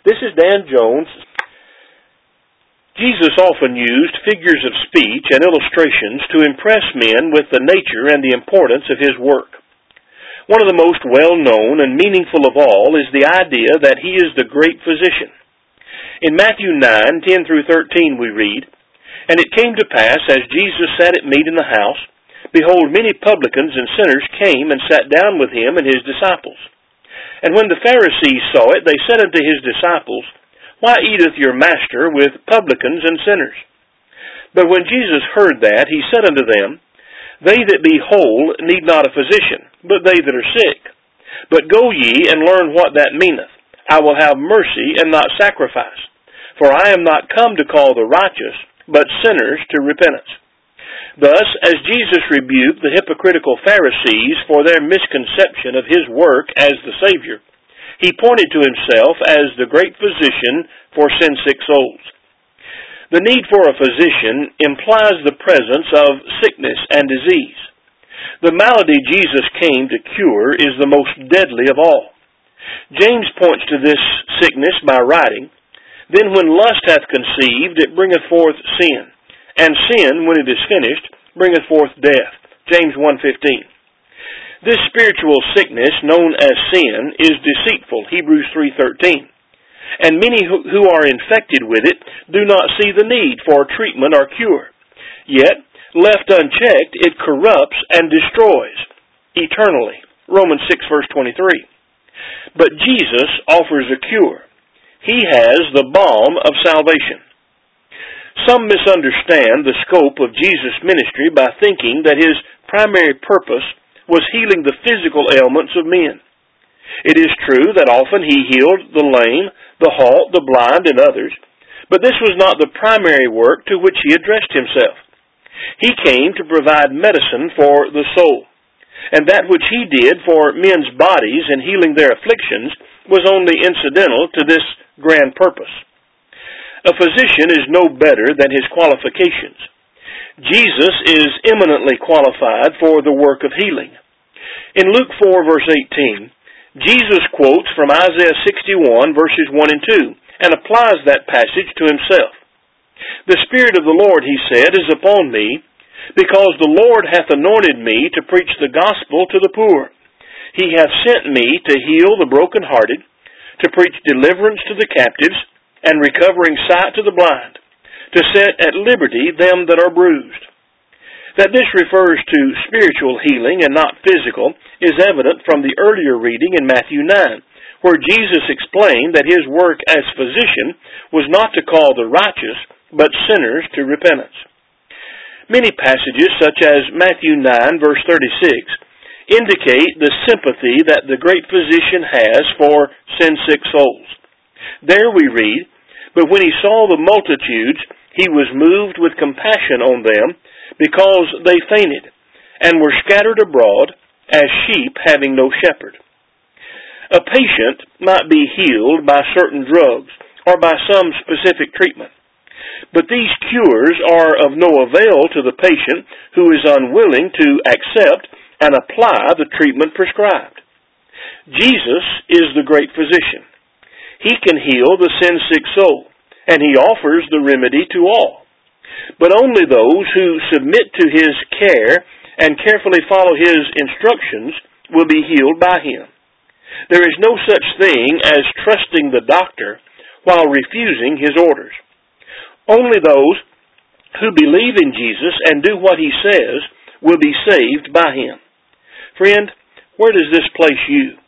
This is Dan Jones. Jesus often used figures of speech and illustrations to impress men with the nature and the importance of His work. One of the most well-known and meaningful of all is the idea that He is the great physician. In Matthew 9:10 through 13 we read, "And it came to pass, as Jesus sat at meat in the house, behold, many publicans and sinners came and sat down with Him and His disciples. And when the Pharisees saw it, they said unto His disciples, Why eateth your master with publicans and sinners? But when Jesus heard that, He said unto them, They that be whole need not a physician, but they that are sick. But go ye and learn what that meaneth. I will have mercy and not sacrifice. For I am not come to call the righteous, but sinners to repentance." Thus, as Jesus rebuked the hypocritical Pharisees for their misconception of His work as the Savior, He pointed to Himself as the great physician for sin-sick souls. The need for a physician implies the presence of sickness and disease. The malady Jesus came to cure is the most deadly of all. James points to this sickness by writing, "Then when lust hath conceived, it bringeth forth sin. And sin, when it is finished, bringeth forth death." James 1:15. This spiritual sickness, known as sin, is deceitful. Hebrews 3:13. And many who are infected with it do not see the need for treatment or cure. Yet, left unchecked, it corrupts and destroys eternally. Romans 6:23. But Jesus offers a cure. He has the balm of salvation. Some misunderstand the scope of Jesus' ministry by thinking that His primary purpose was healing the physical ailments of men. It is true that often He healed the lame, the halt, the blind, and others, but this was not the primary work to which He addressed Himself. He came to provide medicine for the soul, and that which He did for men's bodies in healing their afflictions was only incidental to this grand purpose. A physician is no better than his qualifications. Jesus is eminently qualified for the work of healing. In Luke 4, verse 18, Jesus quotes from Isaiah 61, verses 1 and 2, and applies that passage to Himself. "The Spirit of the Lord," He said, "is upon me, because the Lord hath anointed me to preach the gospel to the poor. He hath sent me to heal the brokenhearted, to preach deliverance to the captives, and recovering sight to the blind, to set at liberty them that are bruised." That this refers to spiritual healing and not physical is evident from the earlier reading in Matthew 9, where Jesus explained that His work as physician was not to call the righteous, but sinners to repentance. Many passages, such as Matthew 9, verse 36, indicate the sympathy that the great physician has for sin-sick souls. There we read, "But when He saw the multitudes, He was moved with compassion on them, because they fainted, and were scattered abroad, as sheep having no shepherd." A patient might be healed by certain drugs, or by some specific treatment. But these cures are of no avail to the patient who is unwilling to accept and apply the treatment prescribed. Jesus is the great physician. He can heal the sin-sick soul, and He offers the remedy to all. But only those who submit to His care and carefully follow His instructions will be healed by Him. There is no such thing as trusting the doctor while refusing his orders. Only those who believe in Jesus and do what He says will be saved by Him. Friend, where does this place you?